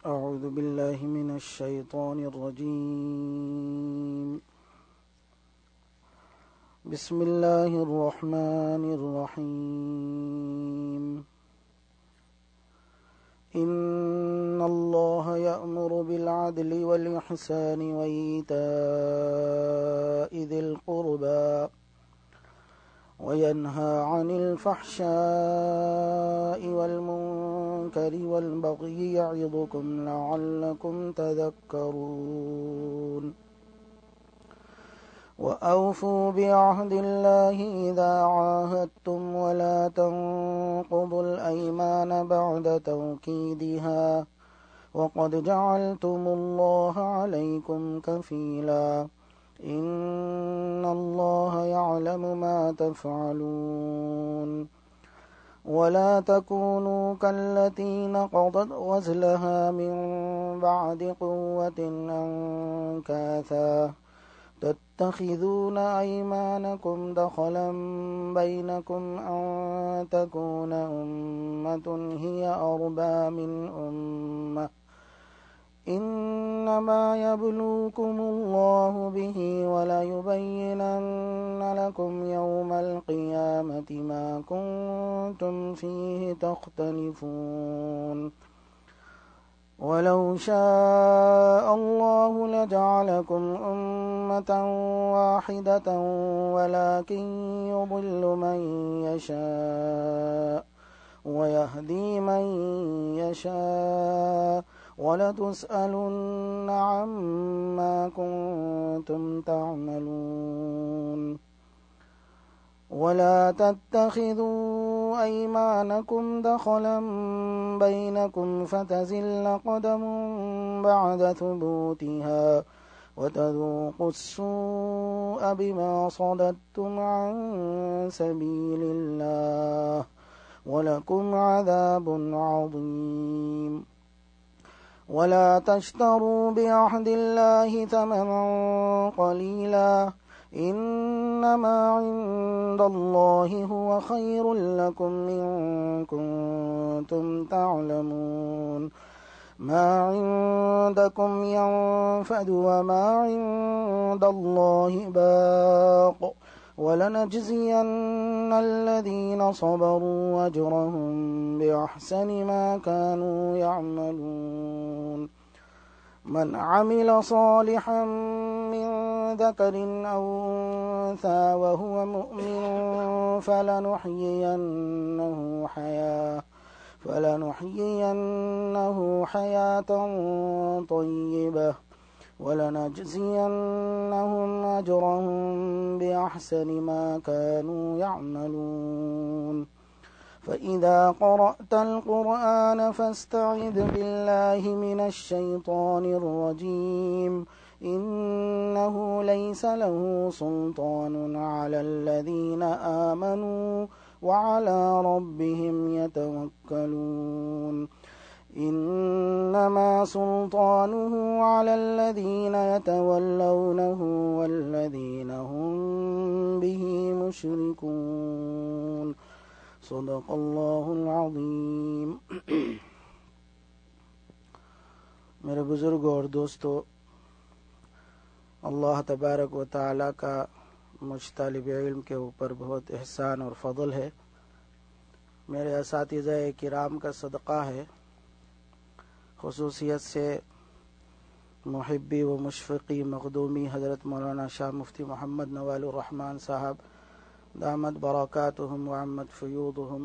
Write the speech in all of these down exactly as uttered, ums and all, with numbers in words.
أعوذ بالله من الشيطان الرجيم. بسم الله الرحمن الرحيم. إن الله يأمر بالعدل والإحسان وإيتاء ذي القربى وينهى عن الفحشاء والمنكر والبغي يعظكم لعلكم تذكرون. وأوفوا بعهد الله إذا عاهدتم ولا تنقضوا الأيمان بعد توكيدها وقد جعلتم الله عليكم كفيلا إن الله يعلم ما تفعلون. ولا تكونوا كالتي نقضت غزلها من بعد قوة أنكاثا تتخذون أيمانكم دخلا بينكم أن تكون أمة هي أربى من أمة إنما يبلوكم الله به وليبينن لكم يوم القيامة ما كنتم فيه تختلفون. ولو شاء الله لجعلكم أمة واحدة ولكن يضل من يشاء ويهدي من يشاء ولتسألن عما كنتم تعملون. ولا تتخذوا أيمانكم دخلا بينكم فتزل قدم بعد ثبوتها وتذوقوا السوء بما صددتم عن سبيل الله ولكم عذاب عظيم. ولا تشتروا بعهد الله ثمنا قليلا إنما عند الله هو خير لكم إن كنتم تعلمون. ما عندكم ينفد وما عند الله باق ولنجزين الذين صبروا أجرهم بأحسن ما كانوا يعملون. من عمل صالحا من ذكر أو أنثى وهو مؤمن فلنحيينه حياة فلنحيينه حياة طيبة ولنجزينهم أجرهم بأحسن ما كانوا يعملون. فإذا قرأت القرآن فاستعذ بالله من الشيطان الرجيم إنه ليس له سلطان على الذين آمنوا وعلى ربهم يتوكلون. إنما سلطانه على الذين يتولونه والذين هم به مشركون. صدق الله العظيم. मेरे बुजुर्ग और दोस्तों, अल्लाह तबारक व ताला का मुझ तालिब इल्म के ऊपर बहुत एहसान और फضल है। मेरे असातिज़ा किराम का सदक़ा है, खुसूसियत से मुहिब्बी व मुशफ़िक़ी मखदूमी हज़रत मौलाना शाह मुफ्ती मोहम्मद नवालुर रहमान साहब दामद बरकातुहुम व अम्मत फ़ुयूदुहुम,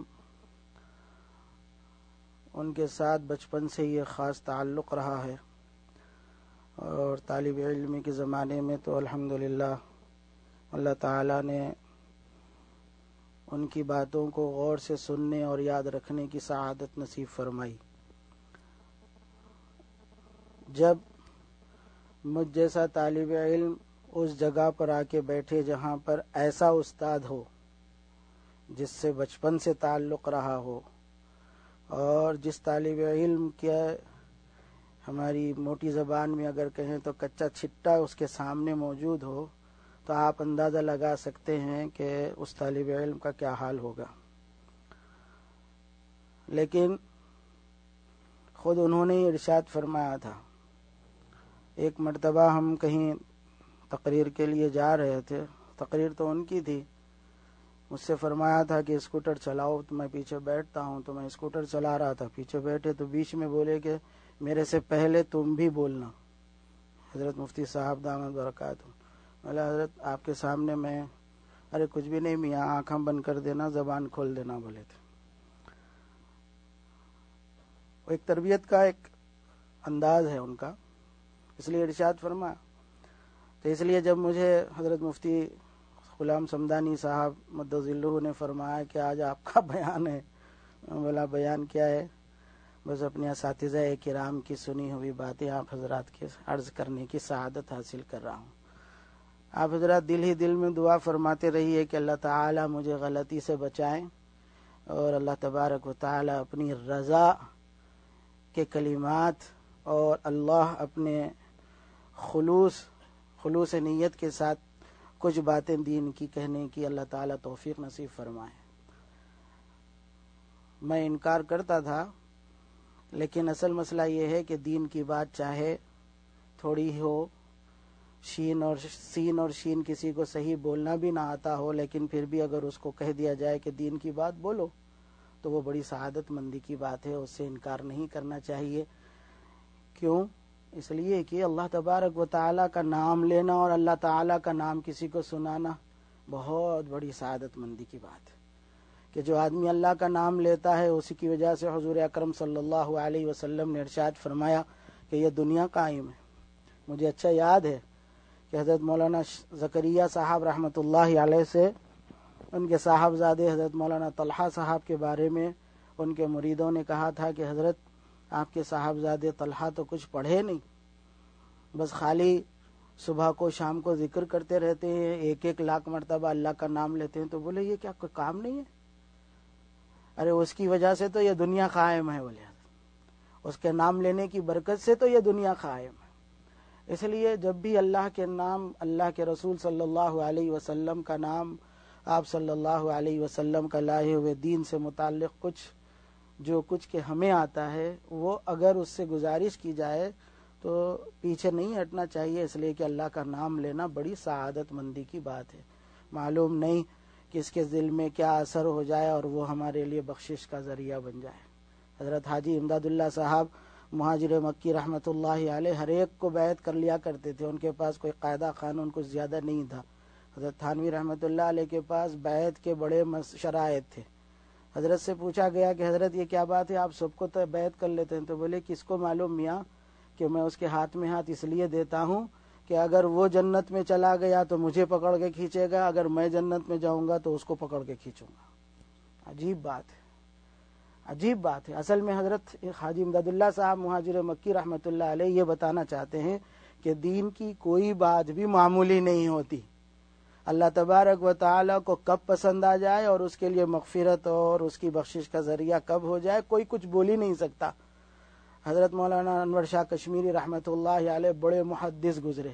उनके साथ बचपन से ये ख़ास ताल्लुक़ रहा है। और तालिब इल्मी के ज़माने में तो अल्हम्दुलिल्लाह अल्लाह ताला ने उनकी बातों को गौर से सुनने और याद रखने की सआदत नसीब फरमाई। जब मुझ जैसा तालिब इल्म उस जगह पर आके बैठे जहाँ पर ऐसा उस्ताद हो जिससे बचपन से ताल्लुक़ रहा हो, और जिस तालिब इल्म के हमारी मोटी ज़बान में अगर कहें तो कच्चा छिट्टा उसके सामने मौजूद हो, तो आप अंदाज़ा लगा सकते हैं कि उस तालिब इल्म का क्या हाल होगा। लेकिन خود انہوں نے ارشاد فرمایا تھا. ایک مرتبہ ہم کہیں تقریر کے لیے جا رہے تھے، تقریر تو ان کی تھی، مجھ سے فرمایا تھا کہ اسکوٹر چلاؤ، تو میں پیچھے بیٹھتا ہوں. تو میں اسکوٹر چلا رہا تھا، پیچھے بیٹھے تو بیچ میں بولے کہ میرے سے پہلے تم بھی بولنا. حضرت مفتی صاحب دامت برکاتہ. بولا حضرت آپ کے سامنے میں، ارے کچھ بھی نہیں میاں، آنکھیں بند کر دینا، زبان کھول دینا بولے تھے. ایک تربیت کا ایک انداز ہے ان کا، اس لیے ارشاد فرما. تو اس لیے جب مجھے حضرت مفتی غلام صمدانی صاحب مدظلہ نے فرمایا کہ آج آپ کا بیان ہے، بولا بیان کیا ہے؟ بس اپنے اساتذہ کرام کی سنی ہوئی باتیں آپ حضرات کے عرض کرنے کی سعادت حاصل کر رہا ہوں. آپ حضرات دل ہی دل میں دعا فرماتے رہیے کہ اللہ تعالی مجھے غلطی سے بچائیں، اور اللہ تبارک و تعالی اپنی رضا کے کلمات اور اللہ اپنے خلوص خلوص نیت کے ساتھ کچھ باتیں دین کی کہنے کی اللہ تعالی توفیق نصیب فرمائے. میں انکار کرتا تھا، لیکن اصل مسئلہ یہ ہے کہ دین کی بات چاہے تھوڑی ہی ہو، شین اور سین اور شین کسی کو صحیح بولنا بھی نہ آتا ہو، لیکن پھر بھی اگر اس کو کہہ دیا جائے کہ دین کی بات بولو تو وہ بڑی سعادت مندی کی بات ہے، اس سے انکار نہیں کرنا چاہیے. کیوں؟ اس لیے کہ اللہ تبارک و تعالیٰ کا نام لینا اور اللہ تعالیٰ کا نام کسی کو سنانا بہت بڑی سعادت مندی کی بات ہے. کہ جو آدمی اللہ کا نام لیتا ہے اسی کی وجہ سے حضور اکرم صلی اللہ علیہ وسلم نے ارشاد فرمایا کہ یہ دنیا قائم ہے. مجھے اچھا یاد ہے کہ حضرت مولانا زکریا صاحب رحمۃ اللہ علیہ سے ان کے صاحبزادے حضرت مولانا طلحہ صاحب کے بارے میں ان کے مریدوں نے کہا تھا کہ حضرت آپ کے صاحبزادے طلحہ تو کچھ پڑھے نہیں، بس خالی صبح کو شام کو ذکر کرتے رہتے ہیں، ایک ایک لاکھ مرتبہ اللہ کا نام لیتے ہیں. تو بولے یہ کیا کوئی کام نہیں ہے؟ ارے اس کی وجہ سے تو یہ دنیا قائم ہے، بولے اس کے نام لینے کی برکت سے تو یہ دنیا قائم ہے. اس لیے جب بھی اللہ کے نام، اللہ کے رسول صلی اللہ علیہ وسلم کا نام، آپ صلی اللہ علیہ وسلم کا لائے ہوئے دین سے متعلق کچھ جو کچھ کہ ہمیں آتا ہے، وہ اگر اس سے گزارش کی جائے تو پیچھے نہیں ہٹنا چاہیے، اس لیے کہ اللہ کا نام لینا بڑی سعادت مندی کی بات ہے. معلوم نہیں کس کے دل میں کیا اثر ہو جائے اور وہ ہمارے لیے بخشش کا ذریعہ بن جائے. حضرت حاجی امداد اللہ صاحب مہاجر مکی رحمۃ اللہ علیہ ہر ایک کو بیعت کر لیا کرتے تھے، ان کے پاس کوئی قاعدہ قانون کچھ زیادہ نہیں تھا. حضرت تھانوی رحمۃ اللہ علیہ کے پاس بیعت کے بڑے شرائط تھے. حضرت سے پوچھا گیا کہ حضرت یہ کیا بات ہے، آپ سب کو تو بیعت کر لیتے ہیں؟ تو بولے کس کو معلوم میاں کہ میں اس کے ہاتھ میں ہاتھ اس لیے دیتا ہوں کہ اگر وہ جنت میں چلا گیا تو مجھے پکڑ کے کھینچے گا، اگر میں جنت میں جاؤں گا تو اس کو پکڑ کے کھینچوں گا. عجیب بات ہے، عجیب بات ہے. اصل میں حضرت حاجی امداد اللہ صاحب مہاجر مکی رحمۃ اللہ علیہ یہ بتانا چاہتے ہیں کہ دین کی کوئی بات بھی معمولی نہیں ہوتی. اللہ تبارک و تعالی کو کب پسند آ جائے اور اس کے لیے مغفرت اور اس کی بخشش کا ذریعہ کب ہو جائے کوئی کچھ بول ہی نہیں سکتا. حضرت مولانا انور شاہ کشمیری رحمۃ اللہ علیہ بڑے محدث گزرے.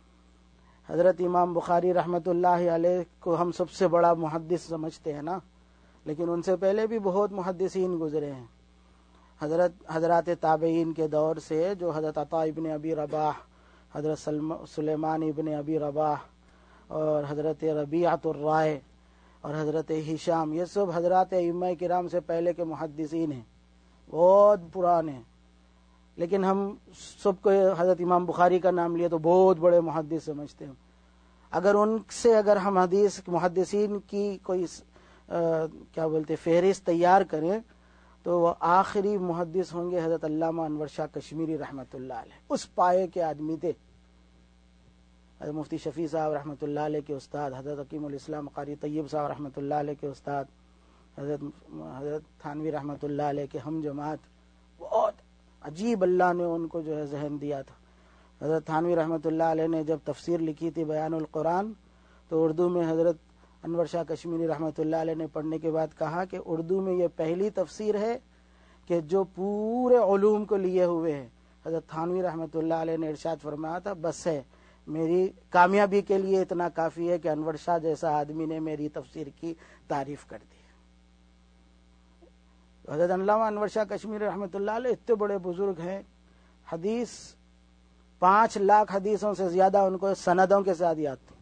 حضرت امام بخاری رحمۃ اللہ علیہ کو ہم سب سے بڑا محدث سمجھتے ہیں نا، لیکن ان سے پہلے بھی بہت محدثین گزرے ہیں. حضرت حضرات تابعین کے دور سے جو حضرت عطا ابن ابی رباح، حضرت سلیمان ابن ابی رباح اور حضرت ربیعۃ الرائے اور حضرت ہشام، یہ سب حضرات ائمہ کرام سے پہلے کے محدثین ہیں، بہت پرانے. لیکن ہم سب کو حضرت امام بخاری کا نام لیا تو بہت بڑے محدث سمجھتے ہیں. اگر ان سے اگر ہم حدیث محدثین کی کوئی آ, کیا بولتے فہرست تیار کریں تو وہ آخری محدث ہوں گے حضرت علامہ انور شاہ کشمیری رحمۃ اللہ علیہ. اس پائے کے آدمی تھے. حضرت مفتی شفیع صاحب رحمۃ اللہ علیہ کے استاد، حضرت حکیم الاسلام قاری طیب صاحب رحمۃ اللہ علیہ کے استاد، حضرت حضرت تھانوی رحمۃ اللہ علیہ کے ہم جماعت. بہت عجیب اللہ نے ان کو جو ہے ذہن دیا تھا. حضرت تھانوی رحمۃ اللہ علیہ نے جب تفسیر لکھی تھی بیان القرآن تو اردو میں حضرت انور شاہ کشمیری رحمۃ اللہ علیہ نے پڑھنے کے بعد کہا کہ اردو میں یہ پہلی تفسیر ہے کہ جو پورے علوم کو لیے ہوئے ہے. حضرت تھانوی رحمۃ اللہ علیہ نے ارشاد فرمایا تھا بس ہے، میری کامیابی کے لیے اتنا کافی ہے کہ انور شاہ جیسا آدمی نے میری تفسیر کی تعریف کر دی. حضرت علامہ انور شاہ کشمیری رحمۃ اللہ علیہ اتنے بڑے بزرگ ہیں، حدیث پانچ لاکھ حدیثوں سے زیادہ ان کو سندوں کے ساتھ یاد تھی.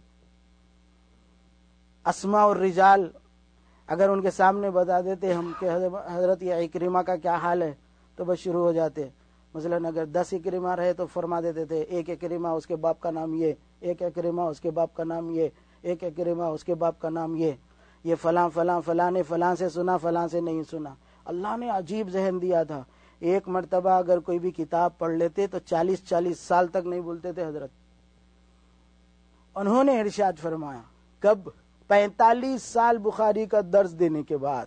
اسماء اور رجال اگر ان کے سامنے بتا دیتے ہم کہ حضرت یہ اکرمہ کا کیا حال ہے تو بس شروع ہو جاتے. مثلا اگر دس اکرمہ رہے تو فرما دیتے تھے ایک اکرمہ اس کے باپ کا نام یہ، ایک اکرمہ اس کے باپ کا نام یہ، ایک اکرمہ اس کے باپ کا نام یہ، یہ فلاں فلاں فلاں نے فلاں سے سنا، فلاں سے نہیں سنا. اللہ نے عجیب ذہن دیا تھا. ایک مرتبہ اگر کوئی بھی کتاب پڑھ لیتے تو چالیس چالیس سال تک نہیں بھولتے تھے حضرت. انہوں نے ارشاد فرمایا کب؟ پینتالیس سال بخاری کا درس دینے کے بعد،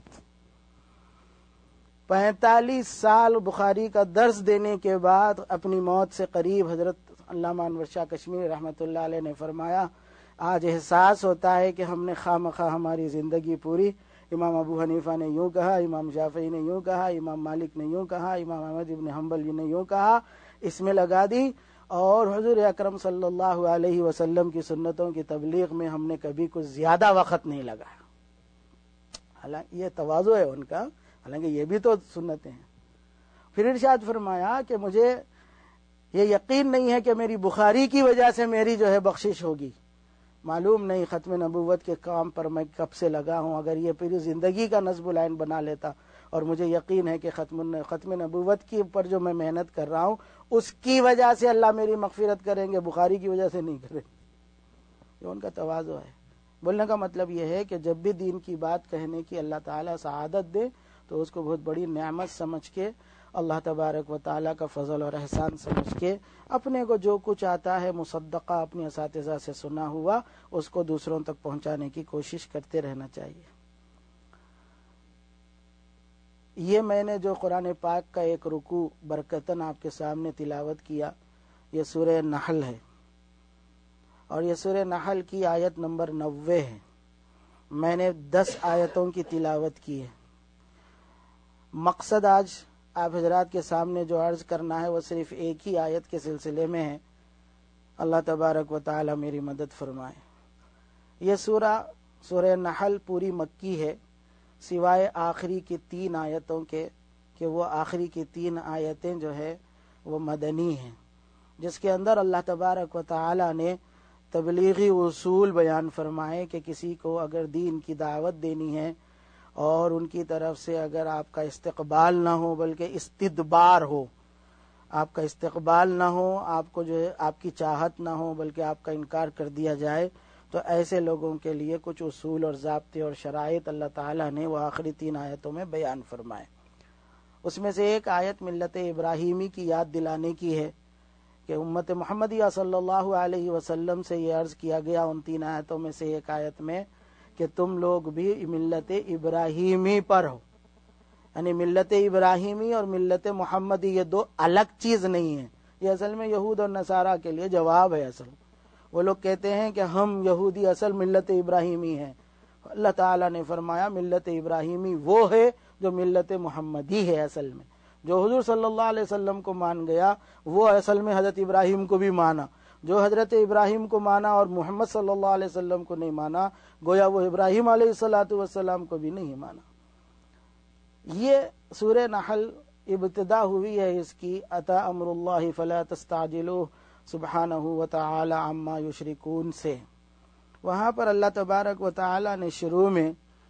پینتالیس سال بخاری کا درس دینے کے بعد اپنی موت سے قریب حضرت علامہ انور شاہ کشمیری رحمۃ اللہ علیہ نے فرمایا آج احساس ہوتا ہے کہ ہم نے خواہ مخواہ ہماری زندگی پوری امام ابو حنیفہ نے یوں کہا، امام شافعی نے یوں کہا، امام مالک نے یوں کہا، امام احمد ابن حنبل نے یوں کہا، اس میں لگا دی، اور حضور اکرم صلی اللہ علیہ وسلم کی سنتوں کی تبلیغ میں ہم نے کبھی کچھ زیادہ وقت نہیں لگایا. حالانکہ یہ تواضع ہے ان کا، حالانکہ یہ بھی تو سنتیں ہیں. پھر ارشاد فرمایا کہ مجھے یہ یقین نہیں ہے کہ میری بخاری کی وجہ سے میری جو ہے بخشش ہوگی. معلوم نہیں ختم نبوت کے کام پر میں کب سے لگا ہوں. اگر یہ پوری زندگی کا نصب العین بنا لیتا، اور مجھے یقین ہے کہ ختم ختم نبوت کے اوپر جو میں محنت کر رہا ہوں اس کی وجہ سے اللہ میری مغفرت کریں گے، بخاری کی وجہ سے نہیں کریں. یہ ان کا تواضع ہے. بولنے کا مطلب یہ ہے کہ جب بھی دین کی بات کہنے کی اللہ تعالیٰ سعادت دے تو اس کو بہت بڑی نعمت سمجھ کے، اللہ تبارک و تعالیٰ کا فضل اور احسان سمجھ کے، اپنے کو جو کچھ آتا ہے مصدقہ اپنی اساتذہ سے سنا ہوا اس کو دوسروں تک پہنچانے کی کوشش کرتے رہنا چاہیے. یہ میں نے جو قرآن پاک کا ایک رکوع برکتاً آپ کے سامنے تلاوت کیا، یہ سورہ نحل ہے، اور یہ سورہ نحل کی آیت نمبر نوے ہے. میں نے دس آیتوں کی تلاوت کی ہے. مقصد آج آپ حضرات کے سامنے جو عرض کرنا ہے وہ صرف ایک ہی آیت کے سلسلے میں ہے. اللہ تبارک و تعالی میری مدد فرمائے. یہ سورہ سورہ نحل پوری مکی ہے سوائے آخری کی تین آیتوں کے، کہ وہ آخری کی تین آیتیں جو ہے وہ مدنی ہیں، جس کے اندر اللہ تبارک و تعالی نے تبلیغی اصول بیان فرمائے کہ کسی کو اگر دین کی دعوت دینی ہے اور ان کی طرف سے اگر آپ کا استقبال نہ ہو بلکہ استدبار ہو، آپ کا استقبال نہ ہو، آپ کو جو ہے آپ کی چاہت نہ ہو بلکہ آپ کا انکار کر دیا جائے، تو ایسے لوگوں کے لیے کچھ اصول اور ضابطے اور شرائط اللہ تعالیٰ نے وہ آخری تین آیتوں میں بیان فرمائے. اس میں سے ایک آیت ملت ابراہیمی کی یاد دلانے کی ہے کہ امت محمدیہ صلی اللہ علیہ وسلم سے یہ عرض کیا گیا ان تین آیتوں میں سے ایک آیت میں کہ تم لوگ بھی ملت ابراہیمی پر ہو. یعنی ملت ابراہیمی اور ملت محمدی یہ دو الگ چیز نہیں ہے. یہ اصل میں یہود اور نصارہ کے لیے جواب ہے. اصل وہ لوگ کہتے ہیں کہ ہم یہودی اصل ملت ابراہیمی ہیں. اللہ تعالیٰ نے فرمایا ملت ابراہیمی وہ ہے جو ملت محمدی ہے. اصل میں جو حضور صلی اللہ علیہ وسلم کو مان گیا وہ اصل میں حضرت ابراہیم کو بھی مانا. جو حضرت ابراہیم کو مانا اور محمد صلی اللہ علیہ وسلم کو نہیں مانا، گویا وہ ابراہیم علیہ الصلوۃ والسلام کو بھی نہیں مانا. یہ سورہ نحل ابتدا ہوئی ہے اس کی اتی امر اللہ فلا تستعجلوہ سبحانہ وتعالی عما یشرکون سے. وہاں پر اللہ تبارک و تعالی نے شروع میں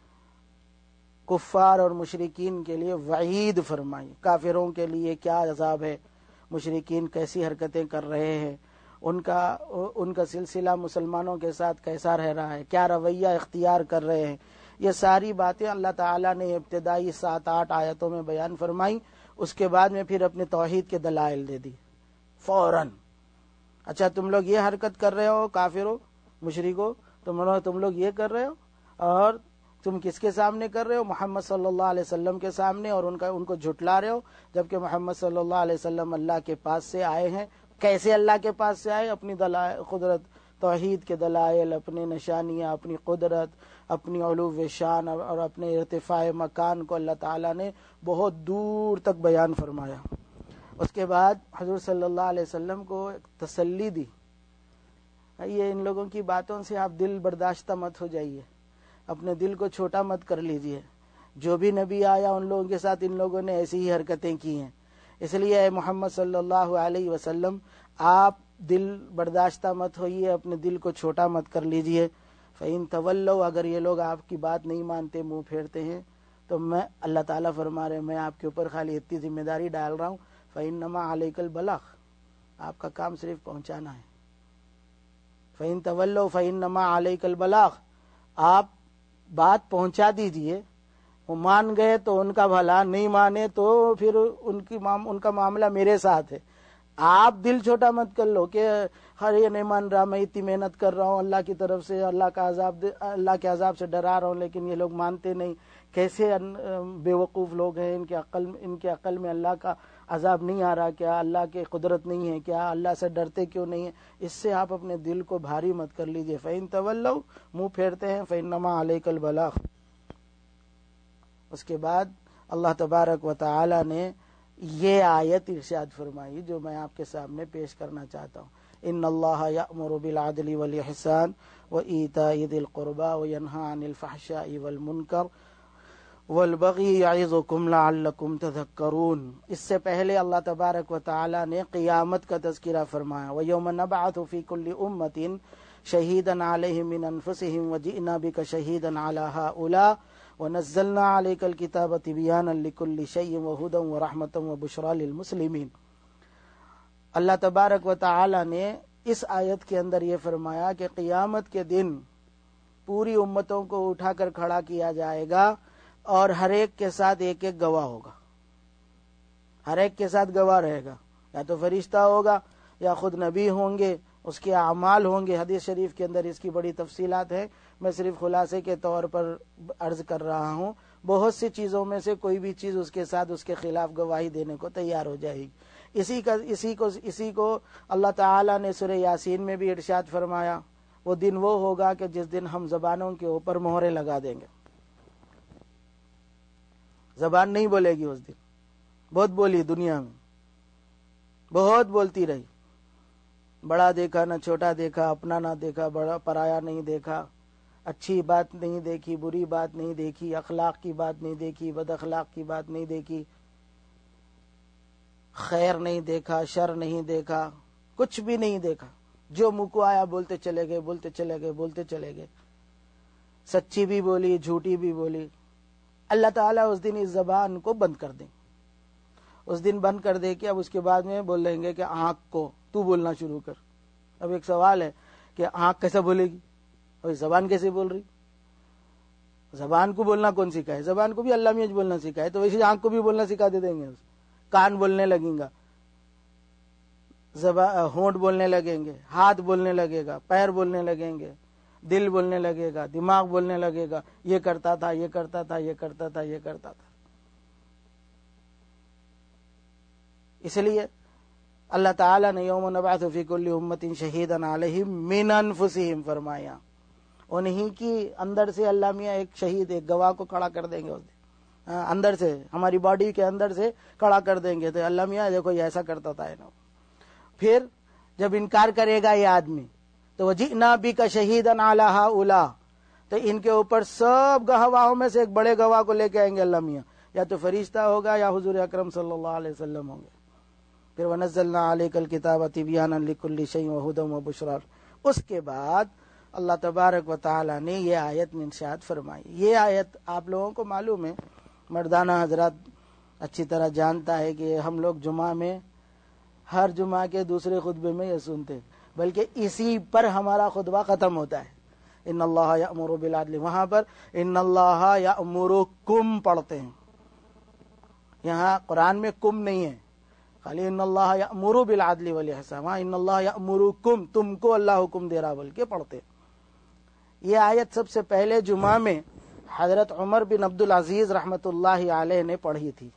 کفار اور مشرکین کے لیے وعید فرمائی. کافروں کے لیے کیا عذاب ہے، مشرکین کیسی حرکتیں کر رہے ہیں، ان کا ان کا سلسلہ مسلمانوں کے ساتھ کیسا رہ رہا ہے، کیا رویہ اختیار کر رہے ہیں. یہ ساری باتیں اللہ تعالیٰ نے ابتدائی سات آٹھ آیتوں میں بیان فرمائی. اس کے بعد میں پھر اپنے توحید کے دلائل دے دی فوراً. اچھا تم لوگ یہ حرکت کر رہے ہو کافرو مشرکو، تم لوگ تم لوگ یہ کر رہے ہو، اور تم کس کے سامنے کر رہے ہو؟ محمد صلی اللہ علیہ وسلم کے سامنے، اور ان کا ان کو جھٹلا رہے ہو، جبکہ محمد صلی اللہ علیہ وسلم اللہ کے پاس سے آئے ہیں. کیسے اللہ کے پاس سے آئے؟ اپنی دلائل قدرت، توحید کے دلائل، اپنی نشانیاں، اپنی قدرت، اپنی علو شان اور اپنے ارتفاع مکان کو اللہ تعالیٰ نے بہت دور تک بیان فرمایا. اس کے بعد حضور صلی اللہ علیہ وسلم کو ایک تسلی دی. یہ ان لوگوں کی باتوں سے آپ دل برداشتہ مت ہو جائیے، اپنے دل کو چھوٹا مت کر لیجئے. جو بھی نبی آیا ان لوگوں کے ساتھ ان لوگوں نے ایسی ہی حرکتیں کی ہیں. اس لیے اے محمد صلی اللہ علیہ وسلم آپ دل برداشتہ مت ہوئیے، اپنے دل کو چھوٹا مت کر لیجئے. فَإِن تَوَلَّوْا، اگر یہ لوگ آپ کی بات نہیں مانتے، منہ پھیرتے ہیں، تو میں اللہ تعالیٰ فرما رہے میں آپ کے اوپر خالی اتنی ذمہ داری ڈال رہا ہوں، فَإِنَّمَا عَلَيْكَ الْبَلَاغُ، آپ کا کام صرف پہنچانا ہے. فَإِن تَوَلَّوْا فَإِنَّمَا عَلَيْكَ الْبَلَاغُ، آپ بات پہنچا دیجئے. وہ مان گئے تو ان کا بھلا، نہیں مانے تو پھر ان کی ان کا معاملہ میرے ساتھ ہے. آپ دل چھوٹا مت کر لو کہ ہر یہ نہیں مان رہا، میں اتنی محنت کر رہا ہوں اللہ کی طرف سے، اللہ کا عذاب اللہ کے عذاب سے ڈرا رہا ہوں، لیکن یہ لوگ مانتے نہیں. کیسے بے وقوف لوگ ہیں، ان کے عقل ان کے عقل میں اللہ کا عذاب نہیں آ رہا کیا؟ اللہ کی قدرت نہیں ہے کیا؟ اللہ سے ڈرتے کیوں نہیں ہے؟ اس سے آپ اپنے دل کو بھاری مت کر لیجئے. فَإِن تَوَلَّوْا، منہ پھیرتے ہیں، فَإِنَّمَا عَلَيْكَ الْبَلَاغُ. اس کے بعد اللہ تبارک و تعالی نے یہ آیت ارشاد فرمائی جو میں آپ کے سامنے پیش کرنا چاہتا ہوں. ان اللہ یأمر بالعدل والاحسان وایتاء ذی القربى وینہی عن الفحشاء والمنکر والبغی یعظکم لعلکم تذکرون. اس سے پہلے اللہ تبارک و تعالی نے قیامت کا تذکرہ فرمایا. ویوم نبعث فی کل امۃ شہیدا علیہم من انفسہم وجئنا بک شہیدا علی ہؤلاء وَنَزَّلْنَا عَلَيْكَ الْكِتَابَ تِبْيَانًا لِكُلِّ شَيْءٍ وَهُدًى وَرَحْمَةً وَبُشْرَى لِلْمُسْلِمِينَ. اللہ تبارک و تعالی نے اس آیت کے اندر یہ فرمایا کہ قیامت کے دن پوری امتوں کو اٹھا کر کھڑا کیا جائے گا اور ہر ایک کے ساتھ ایک ایک گواہ ہوگا. ہر ایک کے ساتھ گواہ رہے گا، یا تو فرشتہ ہوگا یا خود نبی ہوں گے، اس کے اعمال ہوں گے. حدیث شریف کے اندر اس کی بڑی تفصیلات ہیں، میں صرف خلاصے کے طور پر عرض کر رہا ہوں. بہت سی چیزوں میں سے کوئی بھی چیز اس کے ساتھ اس کے خلاف گواہی دینے کو تیار ہو جائے گی. اسی کا اسی کو اسی کو اللہ تعالیٰ نے سورہ یاسین میں بھی ارشاد فرمایا. وہ دن وہ ہوگا کہ جس دن ہم زبانوں کے اوپر مہرے لگا دیں گے. زبان نہیں بولے گی اس دن. بہت بولی دنیا میں، بہت بولتی رہی، بڑا دیکھا نہ چھوٹا دیکھا، اپنا نہ دیکھا بڑا، پرایا نہیں دیکھا، اچھی بات نہیں دیکھی، بری بات نہیں دیکھی، اخلاق کی بات نہیں دیکھی، بد اخلاق کی بات نہیں دیکھی، خیر نہیں دیکھا، شر نہیں دیکھا، کچھ بھی نہیں دیکھا. جو منہ کو آیا بولتے چلے گئے، بولتے چلے گئے، بولتے چلے گئے. سچی بھی بولی، جھوٹی بھی بولی. اللہ تعالیٰ اس دن اس زبان کو بند کر دیں، اس دن بند کر دے کہ اب اس کے بعد میں بول لیں گے کہ آنکھ کو تو بولنا شروع کر. اب ایک سوال ہے کہ آنکھ کیسے بولے گی اور زبان کیسے بول رہی؟ زبان کو بولنا کون سکھائے؟ زبان کو بھی اللہ میاں بولنا سکھائے، تو ویسے آنکھ کو بھی بولنا سکھا دے دیں گے. کان بولنے لگیں گا، زبان ہونٹ بولنے لگیں گے، ہاتھ بولنے لگے گا، پیر بولنے لگیں گے، دل بولنے لگے گا، دماغ بولنے لگے گا. یہ کرتا تھا، یہ کرتا تھا، یہ کرتا تھا، یہ کرتا تھا. اس لیے اللہ تعالیٰ نے یوم نبعث فی کل امۃ شہیدا علیہم من انفسہم فرمایا. انہی کی اندر سے اللہ میاں ایک شہید، ایک گواہ کو کھڑا کر دیں گے اس دن. اندر سے، ہماری باڈی کے اندر سے کھڑا کر دیں گے. تو اللہ میاں دیکھو یہ ایسا کرتا تھا نا. پھر جب انکار کرے گا یہ آدمی تو وجئنا بک شہیدا علی ہؤلاء، تو ان کے اوپر سب گواہوں میں سے ایک بڑے گواہ کو لے کے آئیں گے اللہ میاں. یا تو فرشتہ ہوگا یا حضور اکرم صلی اللہ علیہ وسلم ہوں گے. پھر وَنَزَّلْنَا عَلَيْكَ الْكِتَابَ تِبْيَانًا لِكُلِّ شَيْءٍ وَهُدًى وَبُشْرَى. اس کے بعد اللہ تبارک و تعالی نے یہ آیت ارشاد فرمائی. یہ آیت آپ لوگوں کو معلوم ہے، مردانہ حضرات اچھی طرح جانتا ہے کہ ہم لوگ جمعہ میں ہر جمعہ کے دوسرے خطبے میں یہ سنتے، بلکہ اسی پر ہمارا خطبہ ختم ہوتا ہے. ان اللہ یأمر بالعدل، وہاں پر ان اللہ یأمرکم پڑھتے ہیں. یہاں قرآن میں کم نہیں ہے، خالی ان اللہ یأمر بالعدل والاحسان. وہاں ان اللہ یأمرکم، تم کو اللہ حکم دے رہا بول کے پڑھتے. یہ آیت سب سے پہلے جمعہ میں حضرت عمر بن عبد العزیز رحمت اللہ علیہ نے پڑھی تھی.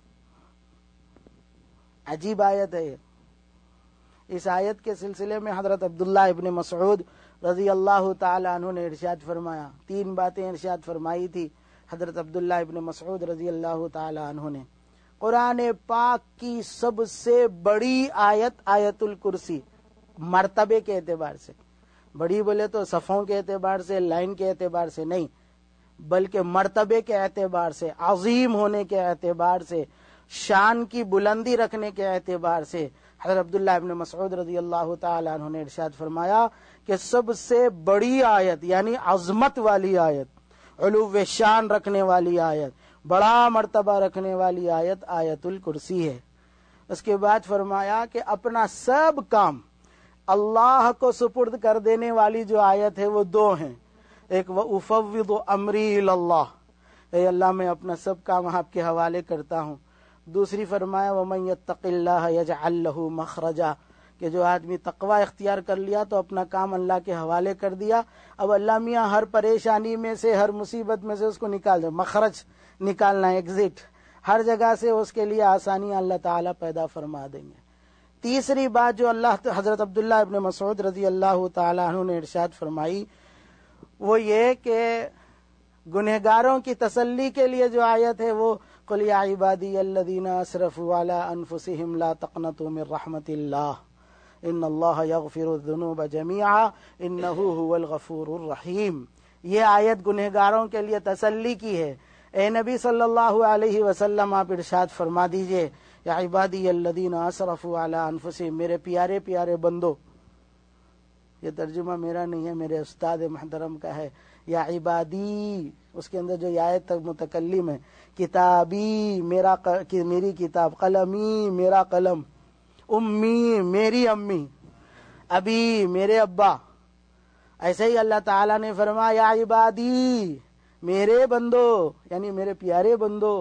عجیب آیت ہے. اس آیت کے سلسلے میں حضرت عبداللہ ابن مسعود رضی اللہ تعالی عنہ نے ارشاد فرمایا. تین باتیں ارشاد فرمائی تھی حضرت عبداللہ ابن مسعود رضی اللہ تعالی عنہ نے. قرآن پاک کی سب سے بڑی آیت آیت الکرسی، مرتبے کے اعتبار سے. بڑی بولے تو صفوں کے اعتبار سے، لائن کے اعتبار سے نہیں، بلکہ مرتبے کے اعتبار سے، عظیم ہونے کے اعتبار سے، شان کی بلندی رکھنے کے اعتبار سے حضرت عبداللہ ابن مسعود رضی اللہ تعالیٰ عنہ نے ارشاد فرمایا کہ سب سے بڑی آیت یعنی عظمت والی آیت، علو شان رکھنے والی آیت، بڑا مرتبہ رکھنے والی آیت آیت الکرسی ہے۔ اس کے بعد فرمایا کہ اپنا سب کام اللہ کو سپرد کر دینے والی جو آیت ہے وہ دو ہیں، ایک وَأُفَوِّضُ أَمْرِي إِلَى اللَّهِ، اے اللہ میں اپنا سب کام آپ کے حوالے کرتا ہوں۔ دوسری فرمایا وَمَن يَتَّقِ اللَّهَ يَجْعَل لَّهُ مَخْرَجًا، کہ جو آدمی تقوی اختیار کر لیا تو اپنا کام اللہ کے حوالے کر دیا، اب اللہ میاں ہر پریشانی میں سے، ہر مصیبت میں سے اس کو نکال دے، مخرج نکالنا، ایگزٹ، ہر جگہ سے اس کے لیے آسانیاں اللہ تعالیٰ پیدا فرما دیں گے۔ تیسری بات جو اللہ حضرت عبداللہ ابن مسعود رضی اللہ تعالیٰ عنہ نے ارشاد فرمائی وہ یہ کہ گنہگاروں کی تسلی کے لیے جو آیت ہے وہ قل یا عبادی الذین اسرفوا علی انفسہم لا تقنطوا من رحمت اللہ ان اللہ یغفر الذنوب جمیعا انہ هو الغفور الرحیم۔ یہ آیت گنہگاروں کے لیے تسلی کی ہے۔ اے نبی صلی اللہ علیہ وسلم آپ ارشاد فرما دیجئے یا عبادی الذین اسرفوا علی انفسہم، میرے پیارے پیارے بندو، یہ ترجمہ میرا نہیں ہے، میرے استاد محترم کا ہے، یا عبادی، اس کے اندر جو آیت تک متکلم ہے، کتابی میرا ق... میری کتاب، قلمی میرا قلم، امی میری امی، ابی میرے ابا، ایسے ہی اللہ تعالیٰ نے فرمایا یا عبادی میرے بندو، یعنی میرے پیارے بندو،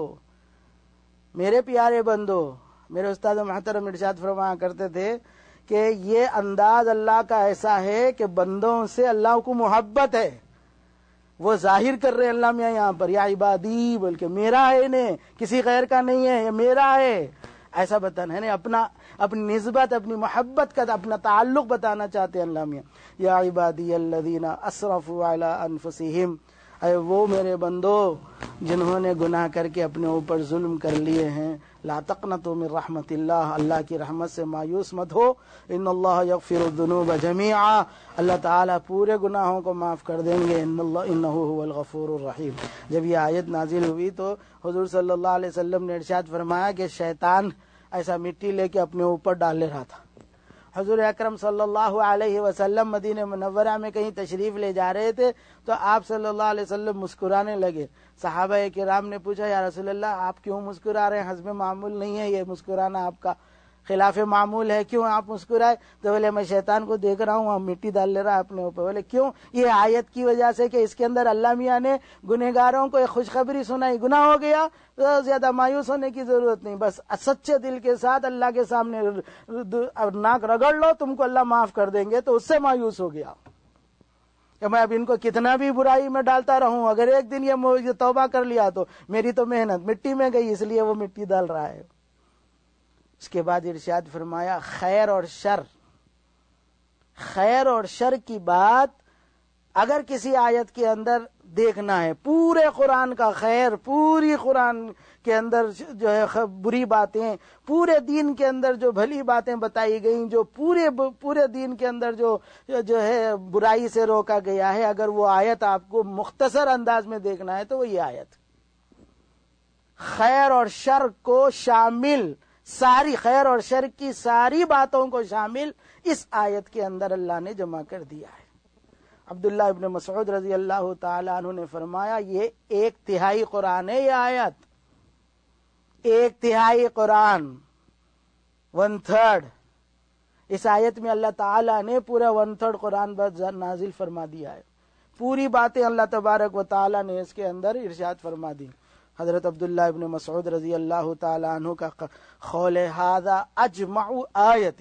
میرے پیارے بندو۔ میرے استاد محترم ارشاد فرمایا کرتے تھے کہ یہ انداز اللہ کا ایسا ہے کہ بندوں سے اللہ کو محبت ہے، وہ ظاہر کر رہے ہیں اللہ میاں یہاں پر یا عبادی، بلکہ میرا ہے انہیں، کسی غیر کا نہیں ہے، یہ میرا ہے، ایسا بتانا ہے، اپنا اپنی نسبت، اپنی محبت کا اپنا تعلق بتانا چاہتے ہیں اللہ میاں۔ یا عبادی الذین اسرفوا علی انفسہم، اے وہ میرے بندو جنہوں نے گناہ کر کے اپنے اوپر ظلم کر لیے ہیں، لا تقنطوا من رحمت اللہ، اللہ کی رحمت سے مایوس مت ہو، ان اللہ یغفر الذنوب جمیعا، اللہ تعالیٰ پورے گناہوں کو معاف کر دیں گے، ان اللہ انہ هو الغفور الرحیم۔ جب یہ آیت نازل ہوئی تو حضور صلی اللہ علیہ وسلم نے ارشاد فرمایا کہ شیطان ایسا مٹی لے کے اپنے اوپر ڈال رہا تھا۔ حضور اکرم صلی اللہ علیہ وسلم مدینہ منورہ میں کہیں تشریف لے جا رہے تھے تو آپ صلی اللہ علیہ وسلم مسکرانے لگے۔ صحابہ کرام نے پوچھا یا رسول اللہ آپ کیوں مسکرا رہے ہیں، حسب معمول نہیں ہے یہ مسکرانا، آپ کا خلاف معمول ہے، کیوں آپ مسکرائے؟ تو بولے میں شیطان کو دیکھ رہا ہوں مٹی ڈال لے رہا ہے اپنے اوپر۔ بولے کیوں؟ یہ آیت کی وجہ سے کہ اس کے اندر اللہ میاں نے گنہگاروں کو ایک خوشخبری سنائی، گناہ ہو گیا تو زیادہ مایوس ہونے کی ضرورت نہیں، بس سچے دل کے ساتھ اللہ کے سامنے ناک رگڑ لو، تم کو اللہ معاف کر دیں گے، تو اس سے مایوس ہو گیا کہ میں اب ان کو کتنا بھی برائی میں ڈالتا رہوں، اگر ایک دن یہ توبہ کر لیا تو میری تو محنت مٹی میں گئی، اس لیے وہ مٹی ڈال رہا ہے۔ اس کے بعد ارشاد فرمایا خیر اور شر، خیر اور شر کی بات اگر کسی آیت کے اندر دیکھنا ہے، پورے قرآن کا خیر، پوری قرآن کے اندر جو ہے بری باتیں، پورے دین کے اندر جو بھلی باتیں بتائی گئیں، جو پورے پورے دین کے اندر جو جو ہے برائی سے روکا گیا ہے، اگر وہ آیت آپ کو مختصر انداز میں دیکھنا ہے تو وہ یہ آیت خیر اور شر کو شامل، ساری خیر اور شر کی ساری باتوں کو شامل اس آیت کے اندر اللہ نے جمع کر دیا ہے۔ عبداللہ ابن مسعود رضی اللہ تعالیٰ عنہ نے فرمایا یہ ایک تہائی قرآن ہے، یہ آیت ایک تہائی قرآن، ون تھرڈ، اس آیت میں اللہ تعالیٰ نے پورا ون تھرڈ قرآن نازل فرما دیا ہے، پوری باتیں اللہ تبارک و تعالیٰ نے اس کے اندر ارشاد فرما دی۔ حضرت عبداللہ ابن مسعود رضی اللہ تعالیٰ عنہ کا قول ہے ھذا اجمع آیت،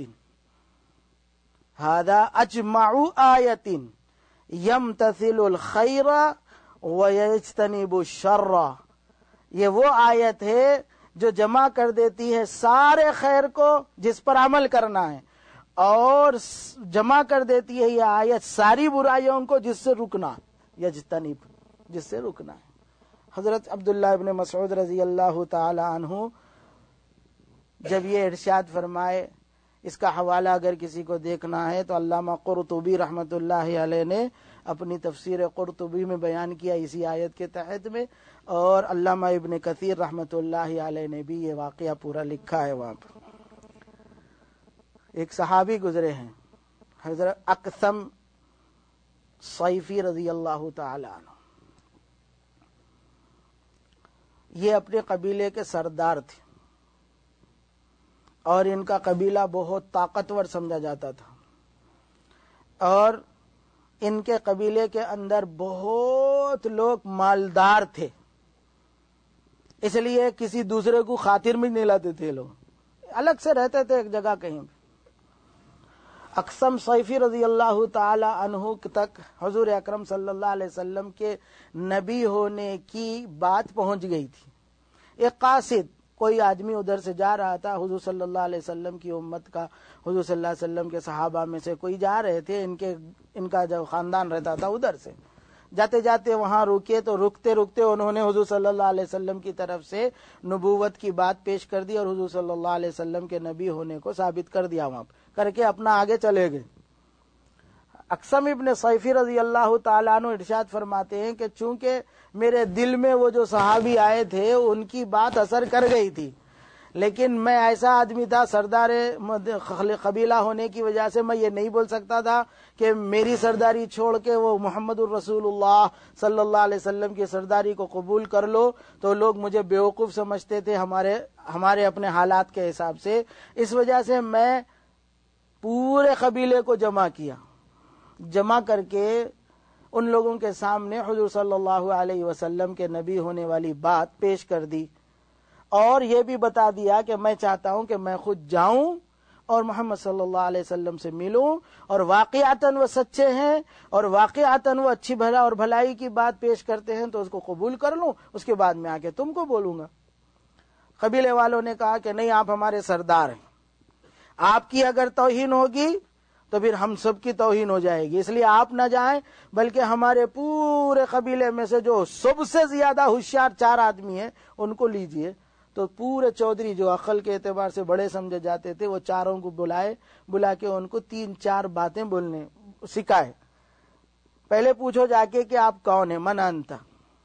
ھذا اجمع آیت یمتثل الخیر ویجتنب الشر، یہ وہ آیت ہے جو جمع کر دیتی ہے سارے خیر کو جس پر عمل کرنا ہے، اور جمع کر دیتی ہے یہ آیت ساری برائیوں کو جس سے رکنا، یجتنب جس سے رکنا ہے۔ حضرت عبداللہ ابن مسعود رضی اللہ تعالی عنہ جب یہ ارشاد فرمائے اس کا حوالہ اگر کسی کو دیکھنا ہے تو علامہ قرطبی رحمۃ اللہ علیہ نے اپنی تفسیر قرطبی میں بیان کیا اسی آیت کے تحت میں، اور علامہ ابن کثیر رحمۃ اللہ علیہ نے بھی یہ واقعہ پورا لکھا ہے۔ وہاں پر ایک صحابی گزرے ہیں حضرت اقسم صیفی رضی اللہ تعالی عنہ، یہ اپنے قبیلے کے سردار تھے اور ان کا قبیلہ بہت طاقتور سمجھا جاتا تھا، اور ان کے قبیلے کے اندر بہت لوگ مالدار تھے، اس لیے کسی دوسرے کو خاطر میں نہیں لاتے تھے، لوگ الگ سے رہتے تھے ایک جگہ کہیں بھی۔ اقسم صیفی رضی اللہ تعالی عنہ تک حضور اکرم صلی اللہ علیہ وسلم کے نبی ہونے کی بات پہنچ گئی تھی۔ ایک قاصد کوئی آدمی ادھر سے جا رہا تھا، حضور صلی اللہ علیہ وسلم کی امت کا، حضور صلی اللہ علیہ وسلم کے صحابہ میں سے کوئی جا رہے تھے، ان کے ان کا جو خاندان رہتا تھا ادھر سے، جاتے جاتے وہاں رکے تو رکتے رکتے انہوں نے حضور صلی اللہ علیہ وسلم کی طرف سے نبوت کی بات پیش کر دی اور حضور صلی اللہ علیہ وسلم کے نبی ہونے کو ثابت کر دیا، وہاں کر کے اپنا آگے چلے گئے۔ اقسم ابن صیفی رضی اللہ تعالیٰ عنہ ارشاد فرماتے ہیں کہ چونکہ میرے دل میں وہ جو صحابی آئے تھے ان کی بات اثر کر گئی تھی، لیکن میں ایسا آدمی تھا سردار قبیلہ ہونے کی وجہ سے میں یہ نہیں بول سکتا تھا کہ میری سرداری چھوڑ کے وہ محمد الرسول اللہ صلی اللہ علیہ وسلم کی سرداری کو قبول کر لو، تو لوگ مجھے بیوقوف سمجھتے تھے ہمارے ہمارے اپنے حالات کے حساب سے۔ اس وجہ سے میں پورے قبیلے کو جمع کیا، جمع کر کے ان لوگوں کے سامنے حضور صلی اللہ علیہ وسلم کے نبی ہونے والی بات پیش کر دی، اور یہ بھی بتا دیا کہ میں چاہتا ہوں کہ میں خود جاؤں اور محمد صلی اللہ علیہ وسلم سے ملوں، اور واقعاتاً وہ سچے ہیں اور واقعاتاً وہ اچھی بھلا اور بھلائی کی بات پیش کرتے ہیں تو اس کو قبول کر لوں، اس کے بعد میں آ کے تم کو بولوں گا۔ قبیلے والوں نے کہا کہ نہیں، آپ ہمارے سردار ہیں، آپ کی اگر توہین ہوگی تو پھر ہم سب کی توہین ہو جائے گی، اس لیے آپ نہ جائیں، بلکہ ہمارے پورے قبیلے میں سے جو سب سے زیادہ ہوشیار چار آدمی ہیں ان کو لیجئے۔ تو پورے چودھری جو عقل کے اعتبار سے بڑے سمجھے جاتے تھے وہ چاروں کو بلائے، بلا کے ان کو تین چار باتیں بولنے سکھائے۔ پہلے پوچھو جا کے کہ آپ کون ہیں، من انتا،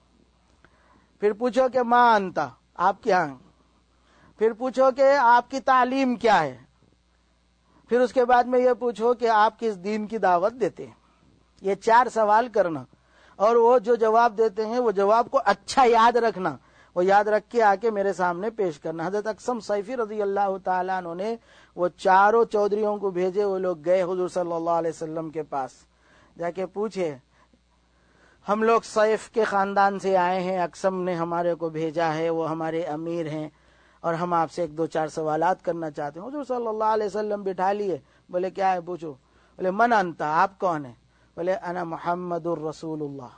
پھر پوچھو کہ ما انتا، آپ کیا ہیں، پھر پوچھو کہ آپ کی تعلیم کیا ہے، پھر اس کے بعد میں یہ پوچھو کہ آپ کس دین کی دعوت دیتے ہیں۔ یہ چار سوال کرنا، اور وہ جو جواب دیتے ہیں وہ جواب کو اچھا یاد رکھنا، وہ یاد رکھ کے آ کے میرے سامنے پیش کرنا۔ حضرت اقسم صیفی رضی اللہ تعالیٰ عنہ نے وہ چاروں چودھریوں کو بھیجے، وہ لوگ گئے حضور صلی اللہ علیہ وسلم کے پاس، جا کے پوچھے ہم لوگ سیف کے خاندان سے آئے ہیں، اقسم نے ہمارے کو بھیجا ہے، وہ ہمارے امیر ہیں اور ہم آپ سے ایک دو چار سوالات کرنا چاہتے ہیں۔ حضور صلی اللہ علیہ وسلم بٹھا لیے، بولے کیا ہے پوچھو، بولے من انتا، آپ کون ہیں، بولے انا محمد الرسول اللہ،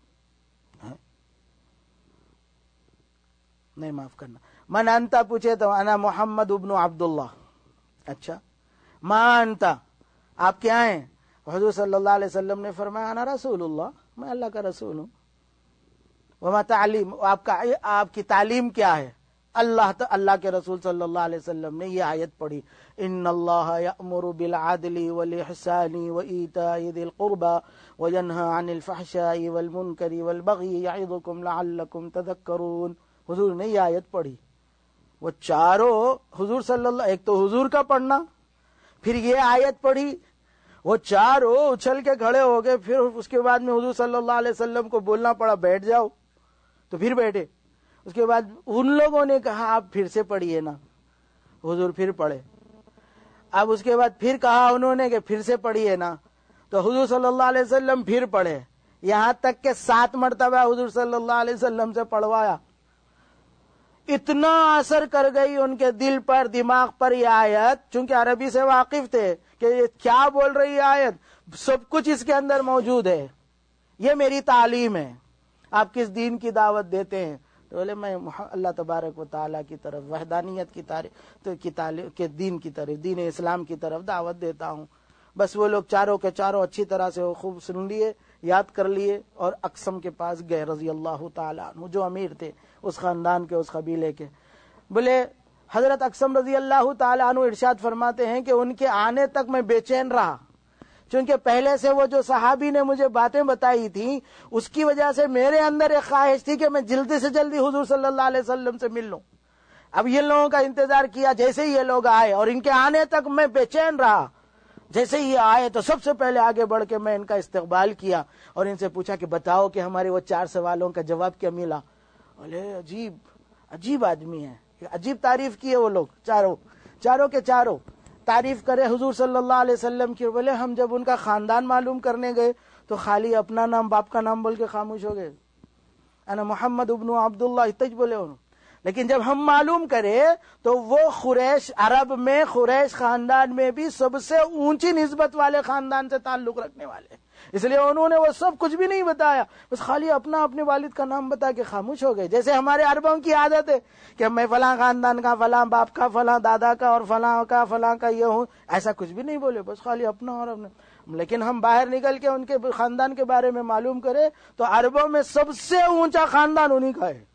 نہیں معاف کرنا، من انتا پوچھے تو انا محمد ابن عبداللہ، اچھا ما انتا، آپ کیا ہیں، حضور صلی اللہ علیہ وسلم نے فرمایا انا رسول اللہ، میں اللہ کا رسول ہوں۔ وما تعلیم، آپ کا آپ کی تعلیم کیا ہے، اللہ اللہ کے رسول صلی اللہ علیہ وسلم نے یہ آیت پڑھی، ان اللہ یأمر بالعدل والاحسان وایتاء ذی القربى وینہی عن الفحشاء والمنکر والبغی یعظکم لعلکم تذکرون۔ حضور نے یہ آیت پڑھی، وہ چاروں حضور صلی اللہ، ایک تو حضور کا پڑھنا، پھر یہ آیت پڑھی، وہ چاروں اچھل کے کھڑے ہو گئے، پھر اس کے بعد میں حضور صلی اللہ علیہ وسلم کو بولنا پڑا بیٹھ جاؤ، تو پھر بیٹھے۔ اس کے بعد ان لوگوں نے کہا آپ پھر سے پڑھیے نا، حضور پھر پڑھے۔ اب اس کے بعد پھر کہا انہوں نے کہ پھر سے پڑھیے نا، تو حضور صلی اللہ علیہ وسلم پھر پڑھے، یہاں تک کہ سات مرتبہ حضور صلی اللہ علیہ وسلم سے پڑھوایا۔ اتنا اثر کر گئی ان کے دل پر، دماغ پر یہ آیت، چونکہ عربی سے واقف تھے کہ یہ کیا بول رہی ہے آیت، سب کچھ اس کے اندر موجود ہے، یہ میری تعلیم ہے، آپ کس دین کی دعوت دیتے ہیں، تو بولے میں اللہ تبارک و تعالیٰ کی طرف، وحدانیت کی تعریف کے دین کی طرف، دین اسلام کی طرف دعوت دیتا ہوں۔ بس وہ لوگ چاروں کے چاروں اچھی طرح سے خوب سن لیے، یاد کر لیے، اور اقسم کے پاس گئے رضی اللہ تعالیٰ عنہ، جو امیر تھے اس خاندان کے، اس قبیلے کے۔ بولے حضرت اقسم رضی اللہ تعالیٰ عنہ ارشاد فرماتے ہیں کہ ان کے آنے تک میں بے چین رہا، چونکہ پہلے سے وہ جو صحابی نے مجھے باتیں بتائی تھیں اس کی وجہ سے میرے اندر ایک خواہش تھی کہ میں جلدی سے جلدی حضور صلی اللہ علیہ وسلم سے مل لوں۔ اب یہ لوگوں کا انتظار کیا، جیسے ہی یہ لوگ آئے اور ان کے آنے تک میں بے چین رہا، جیسے ہی یہ آئے تو سب سے پہلے آگے بڑھ کے میں ان کا استقبال کیا اور ان سے پوچھا کہ بتاؤ کہ ہمارے وہ چار سوالوں کا جواب کیا ملا؟ بولے عجیب عجیب آدمی ہے، عجیب تعریف کی ہے وہ لوگ، چاروں چاروں کے چاروں تعریف کرے حضور صلی اللہ علیہ وسلم کی۔ بولے ہم جب ان کا خاندان معلوم کرنے گئے تو خالی اپنا نام باپ کا نام بول کے خاموش ہو گئے، انا محمد ابن عبداللہ اتج بولے انہوں۔ لیکن جب ہم معلوم کرے تو وہ قریش عرب میں، قریش خاندان میں بھی سب سے اونچی نسبت والے خاندان سے تعلق رکھنے والے، اس لیے انہوں نے وہ سب کچھ بھی نہیں بتایا، بس خالی اپنا اپنے والد کا نام بتا کے خاموش ہو گئے۔ جیسے ہمارے عربوں کی عادت ہے کہ میں فلاں خاندان کا، فلاں باپ کا، فلاں دادا کا اور فلاں کا فلاں کا یہ ہوں، ایسا کچھ بھی نہیں بولے، بس خالی اپنا اور اپنا۔ لیکن ہم باہر نکل کے ان کے خاندان کے بارے میں معلوم کرے تو عربوں میں سب سے اونچا خاندان انہی کا ہے۔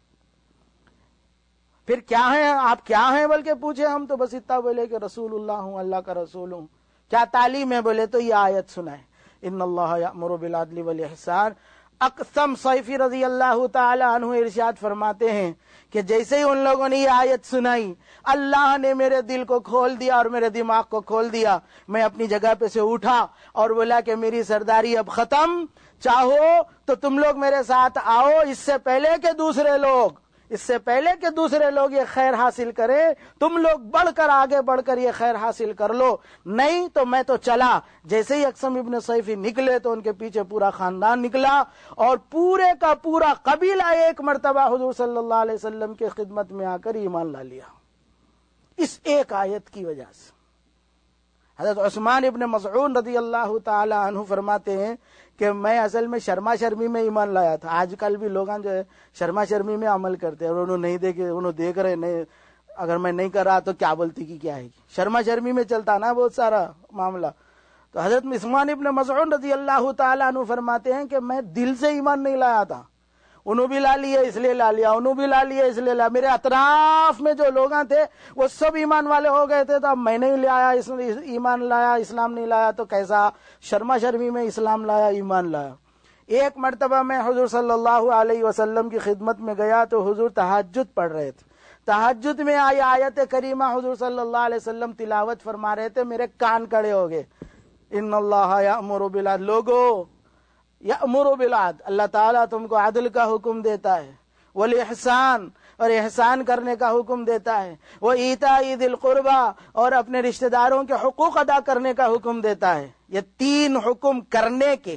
پھر کیا ہیں آپ، کیا ہیں بلکہ پوچھے ہم تو بس اتنا بولے کہ رسول اللہ ہوں، اللہ کا رسول ہوں۔ کیا تعلیم ہے بولے تو یہ آیت سنائے، ان اللہ یأمر بالعدل والاحسان۔ اقسم صیفی رضی اللہ تعالی عنہ ارشاد فرماتے ہیں کہ جیسے ہی ان لوگوں نے یہ آیت سنائی، اللہ نے میرے دل کو کھول دیا اور میرے دماغ کو کھول دیا۔ میں اپنی جگہ پہ سے اٹھا اور بولا کہ میری سرداری اب ختم، چاہو تو تم لوگ میرے ساتھ آؤ، اس سے پہلے کہ دوسرے لوگ اس سے پہلے کہ دوسرے لوگ یہ خیر حاصل کریں، تم لوگ بڑھ کر آگے بڑھ کر یہ خیر حاصل کر لو، نہیں تو میں تو چلا۔ جیسے ہی اقسم ابن صیفی نکلے تو ان کے پیچھے پورا خاندان نکلا اور پورے کا پورا قبیلہ ایک مرتبہ حضور صلی اللہ علیہ وسلم کی خدمت میں آ کر ایمان لا لیا، اس ایک آیت کی وجہ سے۔ حضرت عثمان ابن مسعود رضی اللہ تعالی عنہ فرماتے ہیں کہ میں اصل میں شرما شرمی میں ایمان لایا تھا۔ آج کل بھی لوگ جو ہے شرما شرمی میں عمل کرتے ہیں، اور انہوں نہیں دیکھے، انہوں دیکھ رہے نہیں، اگر میں نہیں کر رہا تو کیا بولتی کی کیا ہے، شرما شرمی میں چلتا نا بہت سارا معاملہ۔ تو حضرت عثمان ابن مسعود رضی اللہ تعالیٰ عنہ فرماتے ہیں کہ میں دل سے ایمان نہیں لایا تھا، انہوں بھی لا لیے اس لیے لا لیا، انہوں بھی لا لیے اس لیے لا، میرے اطراف میں جو لوگ تھے وہ سب ایمان والے ہو گئے تھے، تو اب میں نہیں لایا، ایمان لایا، اسلام نہیں لایا تو کیسا، شرما شرمی میں اسلام لایا، ایمان لایا۔ ایک مرتبہ میں حضور صلی اللہ علیہ وسلم کی خدمت میں گیا تو حضور تہجد پڑھ رہے تھے، تہجد میں آئی آیت کریمہ حضور صلی اللہ علیہ وسلم تلاوت فرما رہے تھے، میرے کان کڑے ہو گئے، ان اللہ یأمر بالعدل، لوگو یأمر بالعدل، اللہ تعالیٰ تم کو عدل کا حکم دیتا ہے، والاحسان، اور احسان کرنے کا حکم دیتا ہے، وایتاء ذی القربی، اور اپنے رشتہ داروں کے حقوق ادا کرنے کا حکم دیتا ہے۔ یہ تین حکم کرنے کے،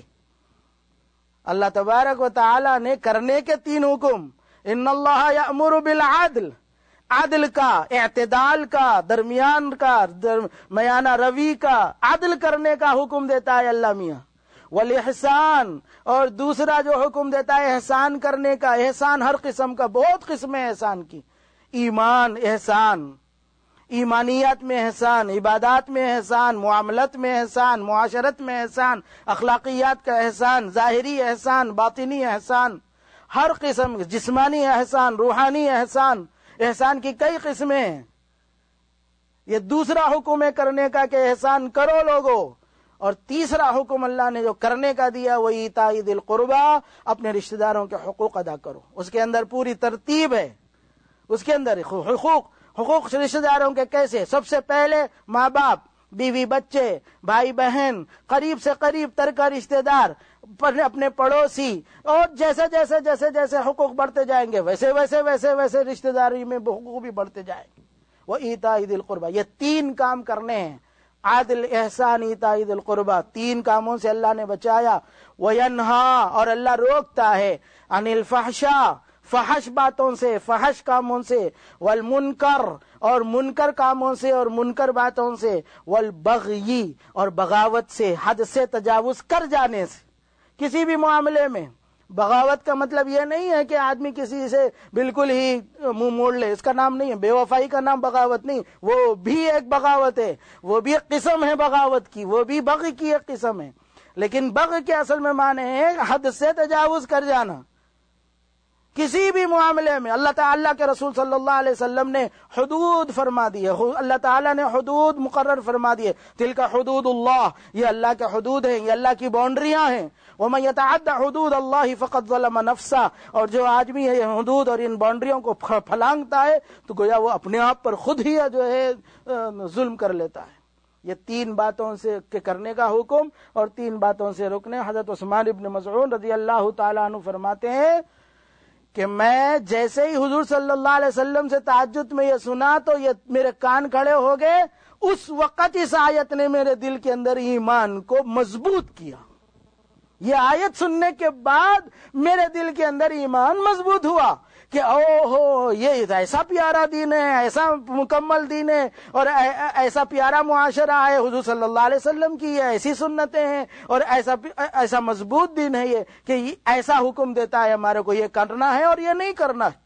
اللہ تبارک و تعالیٰ نے کرنے کے تین حکم، ان اللہ یأمر بالعدل، عدل کا، اعتدال کا، درمیان کا، میانہ روی کا، عدل کرنے کا حکم دیتا ہے اللہ میاں، والاحسان، اور دوسرا جو حکم دیتا ہے احسان کرنے کا، احسان ہر قسم کا، بہت قسمیں احسان کی، ایمان احسان، ایمانیات میں احسان، عبادات میں احسان، معاملت میں احسان، معاشرت میں احسان، اخلاقیات کا احسان، ظاہری احسان، باطنی احسان، ہر قسم، جسمانی احسان، روحانی احسان، احسان کی کئی قسمیں ہیں۔ یہ دوسرا حکم ہے کرنے کا کہ احسان کرو لوگوں، اور تیسرا حکم اللہ نے جو کرنے کا دیا وہ ایتاء ذی القربی، اپنے رشتہ داروں کے حقوق ادا کرو۔ اس کے اندر پوری ترتیب ہے، اس کے اندر حقوق حقوق رشتہ داروں کے کیسے، سب سے پہلے ماں باپ، بیوی بچے، بھائی بہن، قریب سے قریب تر کا رشتہ دار، اپنے پڑوسی، اور جیسے جیسے جیسے جیسے حقوق بڑھتے جائیں گے ویسے ویسے ویسے ویسے رشتہ داری میں حقوق بھی بڑھتے جائیں گے۔ وہ ایتاء ذی القربی، یہ تین کام کرنے ہیں، عادل، احسان، ایتاء ذی القربی، تین کاموں سے اللہ نے بچایا۔ وینہا، اور اللہ روکتا ہے، عن الفحشاء، فحش باتوں سے، فحش کاموں سے، والمنکر، اور منکر کاموں سے اور منکر باتوں سے، والبغی، اور بغاوت سے، حد سے تجاوز کر جانے سے۔ کسی بھی معاملے میں بغاوت کا مطلب یہ نہیں ہے کہ آدمی کسی سے بالکل ہی منہ موڑ لے، اس کا نام نہیں ہے، بے وفائی کا نام بغاوت نہیں، وہ بھی ایک بغاوت ہے، وہ بھی ایک قسم ہے بغاوت کی، وہ بھی بغی کی ایک قسم ہے، لیکن بغی کے اصل میں معنی ہے حد سے تجاوز کر جانا، کسی بھی معاملے میں اللہ تعالیٰ کے رسول صلی اللہ علیہ وسلم نے حدود فرما دی ہے، اللہ تعالیٰ نے حدود مقرر فرما دی ہے. تلک حدود اللہ، یہ اللہ کے حدود ہیں، یہ اللہ کی باؤنڈریاں ہیں. ومن یتعد حدود اللہ فقد ظلم نفسہ، اور جو آدمی ہے یہ حدود اور ان باؤنڈریوں کو پھلانگتا ہے تو گویا وہ اپنے آپ پر خود ہی جو ہے ظلم کر لیتا ہے. یہ تین باتوں سے کے کرنے کا حکم اور تین باتوں سے رکنے. حضرت عثمان ابن مسعود رضی اللہ تعالیٰ عنہ فرماتے ہیں کہ میں جیسے ہی حضور صلی اللہ علیہ وسلم سے تہجد میں یہ سنا تو یہ میرے کان کھڑے ہو گئے. اس وقت اس آیت نے میرے دل کے اندر ایمان کو مضبوط کیا. یہ آیت سننے کے بعد میرے دل کے اندر ایمان مضبوط ہوا کہ او ہو یہ ایسا پیارا دین ہے، ایسا مکمل دین ہے، اور ایسا پیارا معاشرہ ہے حضور صلی اللہ علیہ وسلم کی، یہ ایسی سنتیں ہیں، اور ایسا ایسا مضبوط دین ہے یہ کہ ایسا حکم دیتا ہے ہمارے کو یہ کرنا ہے اور یہ نہیں کرنا ہے.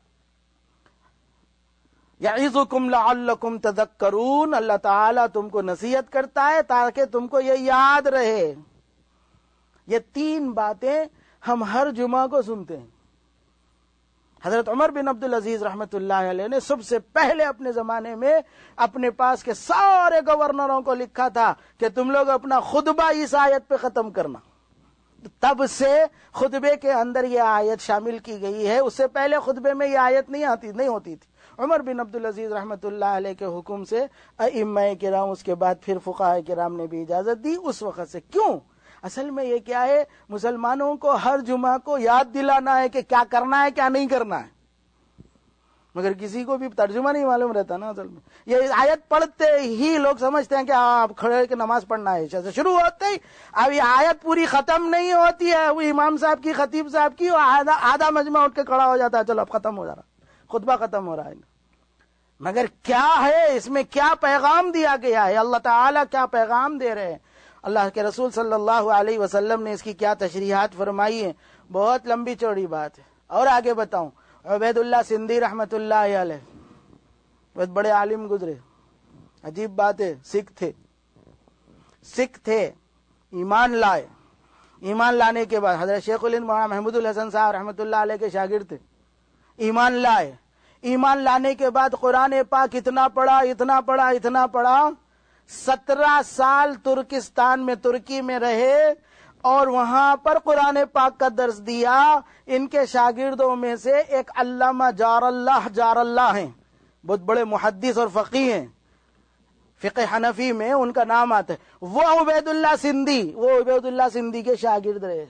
یعظکم لعلکم تذکرون، اللہ تعالیٰ تم کو نصیحت کرتا ہے تاکہ تم کو یہ یاد رہے. یہ تین باتیں ہم ہر جمعہ کو سنتے ہیں. حضرت عمر بن عبد العزیز رحمت اللہ علیہ نے سب سے پہلے اپنے زمانے میں اپنے پاس کے سارے گورنروں کو لکھا تھا کہ تم لوگ اپنا خطبہ اس آیت پہ ختم کرنا. تب سے خطبے کے اندر یہ آیت شامل کی گئی ہے. اس سے پہلے خطبے میں یہ آیت نہیں آتی نہیں ہوتی تھی. عمر بن عبد العزیز رحمت اللہ علیہ کے حکم سے ائمہ کرام، اس کے بعد پھر فقہاء کرام نے بھی اجازت دی اس وقت سے. کیوں؟ اصل میں یہ کیا ہے، مسلمانوں کو ہر جمعہ کو یاد دلانا ہے کہ کیا کرنا ہے کیا نہیں کرنا ہے، مگر کسی کو بھی ترجمہ نہیں معلوم رہتا نا. اصل میں یہ آیت پڑھتے ہی لوگ سمجھتے ہیں کہ آپ کھڑے کے نماز پڑھنا ہے. ایسے شروع ہوتے ہی اب یہ آیت پوری ختم نہیں ہوتی ہے، وہ امام صاحب کی خطیب صاحب کی آدھا آدھا مجمع اٹھ کے کھڑا ہو جاتا ہے، چلو اب ختم ہو جا رہا، خطبہ ختم ہو رہا ہے. مگر کیا ہے اس میں، کیا پیغام دیا گیا ہے، اللہ تعالیٰ کیا پیغام دے رہے ہیں، اللہ کے رسول صلی اللہ علیہ وسلم نے اس کی کیا تشریحات فرمائی ہیں. بہت لمبی چوڑی بات ہے. اور آگے بتاؤں، عبید اللہ سندھی رحمت اللہ علیہ بہت بڑے عالم گزرے. عجیب بات ہے، سکھ تھے سکھ تھے ایمان لائے. ایمان لانے کے بعد حضرت شیخ الہند مولانا محمود الحسن صاحب رحمت اللہ علیہ کے شاگرد تھے. ایمان لائے. ایمان لانے کے بعد قرآن پاک اتنا پڑھا اتنا پڑھا اتنا پڑھا سترہ سال ترکستان میں ترکی میں رہے اور وہاں پر قرآن پاک کا درس دیا. ان کے شاگردوں میں سے ایک علامہ جار اللہ جار اللہ ہیں، بہت بڑے محدث اور فقیہ ہیں، فقہ حنفی میں ان کا نام آتا ہے. وہ عبید اللہ سندھی وہ عبید اللہ سندھی کے شاگرد رہے.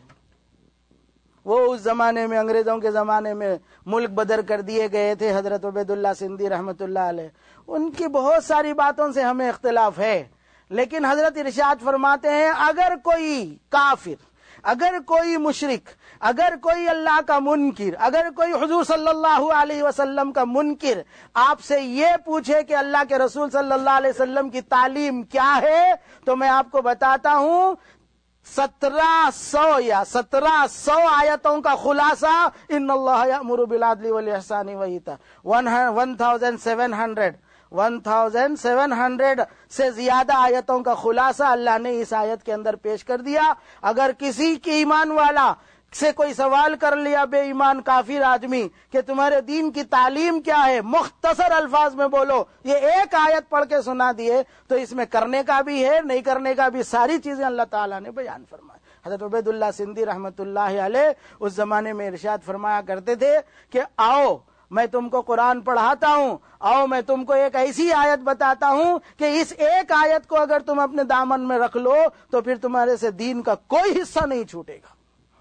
وہ اس زمانے میں انگریزوں کے زمانے میں ملک بدر کر دیے گئے تھے حضرت عبید اللہ سندھی رحمت اللہ علیہ. ان کی بہت ساری باتوں سے ہمیں اختلاف ہے، لیکن حضرت ارشاد فرماتے ہیں اگر کوئی کافر، اگر کوئی مشرک، اگر کوئی اللہ کا منکر، اگر کوئی حضور صلی اللہ علیہ وسلم کا منکر آپ سے یہ پوچھے کہ اللہ کے رسول صلی اللہ علیہ وسلم کی تعلیم کیا ہے، تو میں آپ کو بتاتا ہوں سترہ سو یا سترہ سو آیتوں کا خلاصہ ان اللہ یأمر بالعدل والاحسان وایتاء one thousand seven hundred one thousand seven hundred سے زیادہ آیتوں کا خلاصہ اللہ نے اس آیت کے اندر پیش کر دیا. اگر کسی کی ایمان والا سے کوئی سوال کر لیا بے ایمان کافر آدمی کہ تمہارے دین کی تعلیم کیا ہے، مختصر الفاظ میں بولو، یہ ایک آیت پڑھ کے سنا دیے تو اس میں کرنے کا بھی ہے نہیں کرنے کا بھی، ساری چیزیں اللہ تعالیٰ نے بیان فرمائی. حضرت عبید اللہ سندھی رحمت اللہ علیہ اس زمانے میں ارشاد فرمایا کرتے تھے کہ آؤ میں تم کو قرآن پڑھاتا ہوں، آؤ میں تم کو ایک ایسی آیت بتاتا ہوں کہ اس ایک آیت کو اگر تم اپنے دامن میں رکھ لو تو پھر تمہارے سے دین کا کوئی حصہ نہیں چھوٹے گا،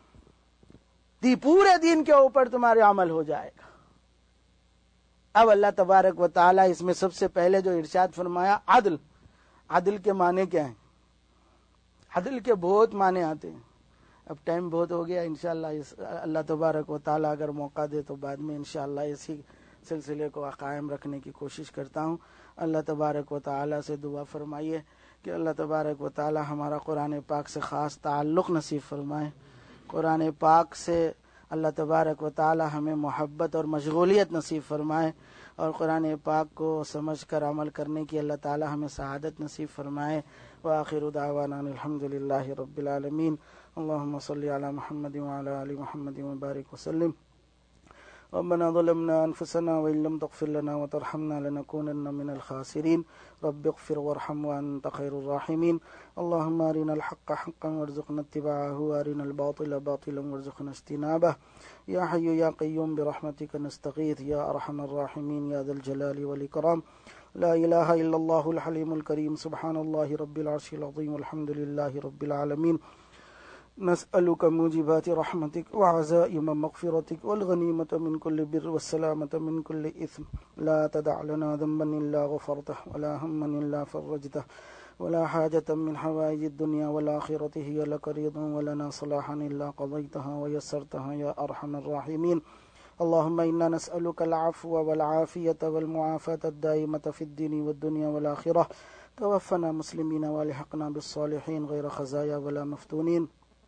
دی پورے دین کے اوپر تمہارے عمل ہو جائے گا. اب اللہ تبارک و تعالیٰ اس میں سب سے پہلے جو ارشاد فرمایا عدل. عدل کے معنی کیا ہیں؟ عدل کے بہت معنی آتے ہیں. اب ٹائم بہت ہو گیا، انشاءاللہ اس اللہ تبارک و تعالیٰ اگر موقع دے تو بعد میں انشاءاللہ اسی سلسلے کو قائم رکھنے کی کوشش کرتا ہوں. اللہ تبارک و تعالیٰ سے دعا فرمائیے کہ اللہ تبارک و تعالیٰ ہمارا قرآن پاک سے خاص تعلق نصیب فرمائے. قرآن پاک سے اللہ تبارک و تعالیٰ ہمیں محبت اور مشغولیت نصیب فرمائے، اور قرآن پاک کو سمجھ کر عمل کرنے کی اللہ تعالیٰ ہمیں سعادت نصیب فرمائے. وآخر دعوانا الحمد للہ رب العالمین. اللہم صلی علی محمد وعلی آل محمد وبارک وسلم. ربنا ظلمنا أنفسنا وإن لم تغفر لنا وترحمنا لنكونن من الخاسرين رب اغفر وارحم وأنت خير الراحمين اللهم أرنا الحق حقا وارزقنا اتباعه وأرنا الباطل باطلا وارزقنا اجتنابه يا حي يا قيوم برحمتك نستغيث يا أرحم الراحمين يا ذا الجلال والإكرام لا إله إلا الله الحليم الكريم سبحان الله رب العرش العظيم والحمد لله رب العالمين نسألك موجبات رحمتك وعزائم مغفرتك والغنيمة من كل بر والسلامة من كل إثم لا تدع لنا ذنبا إلا غفرته ولا هما إلا فرجته ولا حاجة من حوائج الدنيا والآخرة هي لك رضا ولنا صلاحا إلا قضيتها ويسرتها يا أرحم الراحمين اللهم إنا نسألك العفو والعافية والمعافاة الدائمة في الدين والدنيا والآخرة توفنا مسلمين والحقنا بالصالحين غير خزايا ولا مفتونين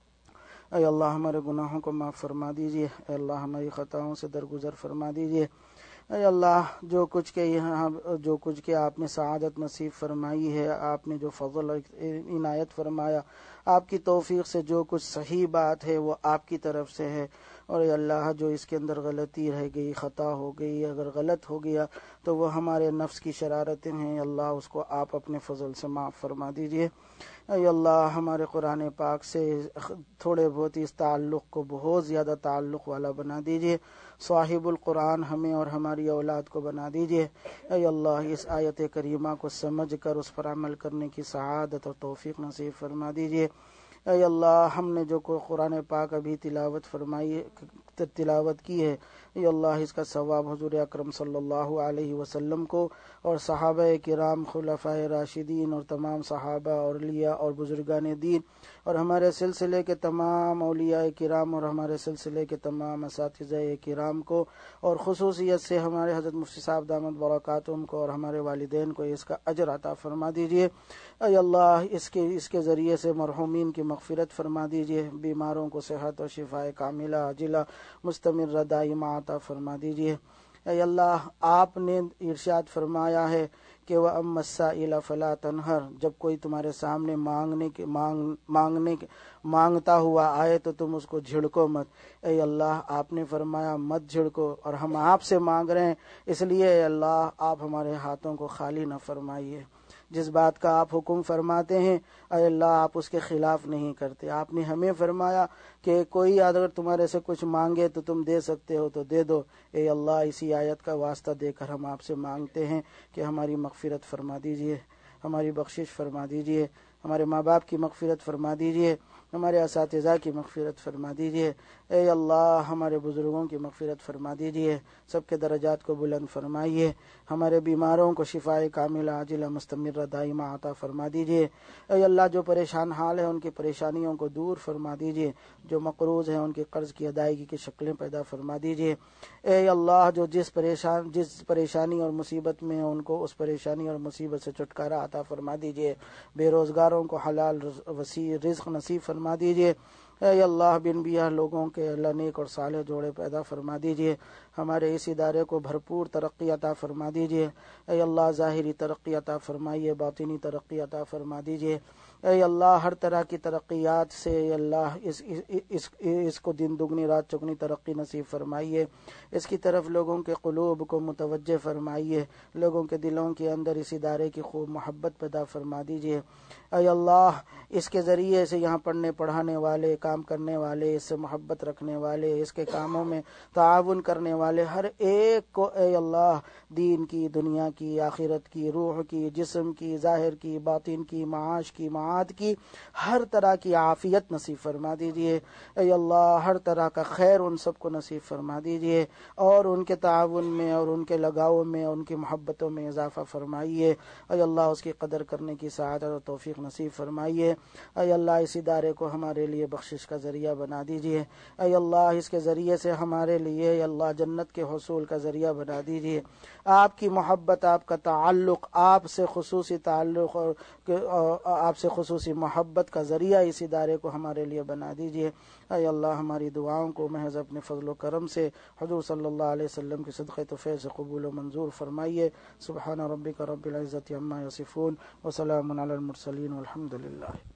اے اللہ ہمارے گناہوں کو معاف فرما دیجیے اے اللہ ہماری خطاؤں سے درگزر فرما دیجیے اے اللہ جو کچھ کے یہاں جو کچھ کے آپ نے سعادت نصیب فرمائی ہے آپ نے جو فضل عنایت فرمایا آپ کی توفیق سے جو کچھ صحیح بات ہے وہ آپ کی طرف سے ہے اور اے اللہ جو اس کے اندر غلطی رہ گئی خطا ہو گئی اگر غلط ہو گیا تو وہ ہمارے نفس کی شرارتیں ہیں اللہ اس کو آپ اپنے فضل سے معاف فرما دیجیے اے اللہ ہمارے قرآن پاک سے تھوڑے بہت اس تعلق کو بہت زیادہ تعلق والا بنا دیجیے صاحب القرآن ہمیں اور ہماری اولاد کو بنا دیجیے اے اللہ اس آیت کریمہ کو سمجھ کر اس پر عمل کرنے کی سعادت اور توفیق نصیب فرما دیجیے اے اللہ ہم نے جو کوئی قرآن پاک ابھی تلاوت فرمائی تلاوت کی ہے اے اللہ اس کا ثواب حضور اکرم صلی اللہ علیہ وسلم کو اور صحابہ کرام خلفائے راشدین اور تمام صحابہ اور اولیاء اور بزرگان دین اور ہمارے سلسلے کے تمام اولیاء کرام اور ہمارے سلسلے کے تمام اساتذہ کرام کو اور خصوصیت سے ہمارے حضرت مفتی صاحب دامت برکاتہم کو اور ہمارے والدین کو اس کا اجر عطا فرما دیجیے اے اللہ اس کے اس کے ذریعے سے مرحومین کی مغفرت فرما دیجیے بیماروں کو صحت و شفاء کاملہ عاجلہ مستمرہ دائمہ عطا فرما دیجیے اے اللہ آپ نے ارشاد فرمایا ہے کہ وَأَمَّا السَّائِلَ فَلَا تَنْهَرْ جب کوئی تمہارے سامنے مانگنے کے مانگ مانگنے کے مانگتا ہوا آئے تو تم اس کو جھڑکو مت اے اللہ آپ نے فرمایا مت جھڑکو اور ہم آپ سے مانگ رہے ہیں اس لیے اے اللہ آپ ہمارے ہاتھوں کو خالی نہ فرمائیے جس بات کا آپ حکم فرماتے ہیں اے اللہ آپ اس کے خلاف نہیں کرتے آپ نے ہمیں فرمایا کہ کوئی اگر تمہارے سے کچھ مانگے تو تم دے سکتے ہو تو دے دو اے اللہ اسی آیت کا واسطہ دے کر ہم آپ سے مانگتے ہیں کہ ہماری مغفرت فرما دیجئے ہماری بخشش فرما دیجئے ہمارے ماں باپ کی مغفرت فرما دیجئے ہمارے اساتذہ کی مغفرت فرما دیجئے اے اللہ ہمارے بزرگوں کی مغفرت فرما دیجئے سب کے درجات کو بلند فرمائیے ہمارے بیماروں کو شفاء کاملہ عاجلہ مستمرہ دائمہ عطا فرما دیجئے اے اللہ جو پریشان حال ہیں ان کی پریشانیوں کو دور فرما دیجئے جو مقروض ہیں ان کے قرض کی ادائیگی کی شکلیں پیدا فرما دیجئے اے اللہ جو جس پریشان جس پریشانی اور مصیبت میں ہیں ان کو اس پریشانی اور مصیبت سے چھٹکارا عطا فرما دیجئے بے روزگاروں کو حلال وسیع رزق نصیب فرما دیجئے اے اللہ بن بیاہ لوگوں کے اللہ نیک اور صالح جوڑے پیدا فرما دیجئے ہمارے اس ادارے کو بھرپور ترقی عطا فرما دیجئے اے اللہ ظاہری ترقی عطا فرمائیے باطنی ترقی عطا فرما دیجئے اے اللہ ہر طرح کی ترقیات سے اے اللہ اس اس, اس, اس کو دن دگنی رات چگنی ترقی نصیب فرمائیے اس کی طرف لوگوں کے قلوب کو متوجہ فرمائیے لوگوں کے دلوں کے اندر اس ادارے کی خوب محبت پیدا فرما دیجئے اے اللہ اس کے ذریعے سے یہاں پڑھنے پڑھانے والے کام کرنے والے اس سے محبت رکھنے والے اس کے کاموں میں تعاون کرنے والے ہر ایک کو اے اللہ دین کی دنیا کی آخرت کی روح کی جسم کی ظاہر کی باطن کی معاش کی معاد کی ہر طرح کی عافیت نصیب فرما دیجئے اے اللہ ہر طرح کا خیر ان سب کو نصیب فرما دیجئے اور ان کے تعاون میں اور ان کے لگاؤ میں اور ان کی محبتوں میں اضافہ فرمائیے اے اللہ اس کی قدر کرنے کی سعادت اور توفیق نصیب فرمائیے اے اللہ اس ادارے کو ہمارے لیے بخشش کا ذریعہ بنا دیجئے اے اللہ اس کے ذریعے سے ہمارے لیے اے اللہ جنت کے حصول کا ذریعہ بنا دیجئے آپ کی محبت آپ کا تعلق آپ سے خصوصی تعلق اور آپ سے خصوصی محبت کا ذریعہ اس ادارے کو ہمارے لیے بنا دیجئے اے اللہ ہماری دعاؤں کو محض اپنے فضل و کرم سے حضور صلی اللہ علیہ وسلم کے صدقے طفیل سے قبول و منظور فرمائیے سبحان ربک رب العزت عما یصفون وسلام علی المرسلین والحمد للہ